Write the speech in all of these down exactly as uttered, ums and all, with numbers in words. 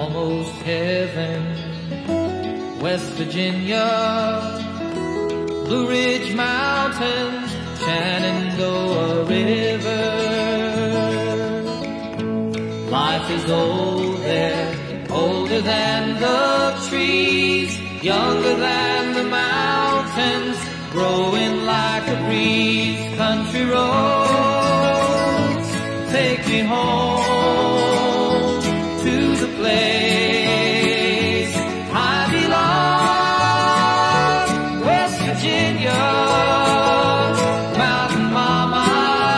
almost heaven. West Virginia, Blue Ridge Mountains, Shenandoah River. Life is old there, older than the trees, younger than the mountains, growing like a breeze. Country roads, take me home to the place I belong. West Virginia, mountain mama,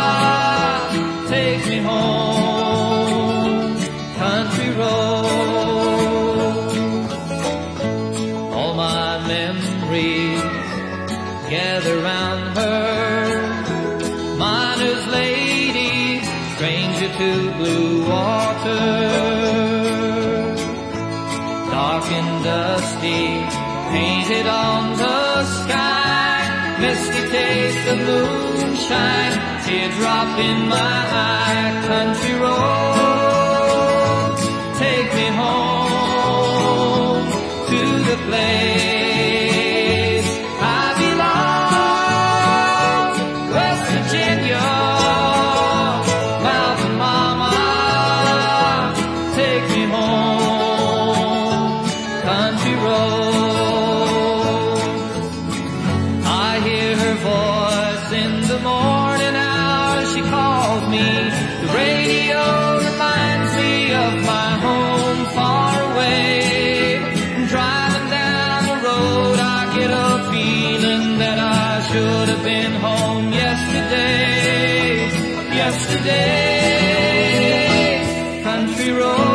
take me home. Country roads, all my memories gather round her. Miner's lady, stranger to blue water. Dark and dusty, painted on the sky. Misty taste of moonshine, teardrop in my eye. Country roads, take me home to the place I belong. West Virginia, mountain mama, take me home. Country roads, I hear her voice in the morning hours. She calls me. The radio reminds me of my home far away. Driving down the road, I get a feeling that I should have been home yesterday. Yesterday, country road.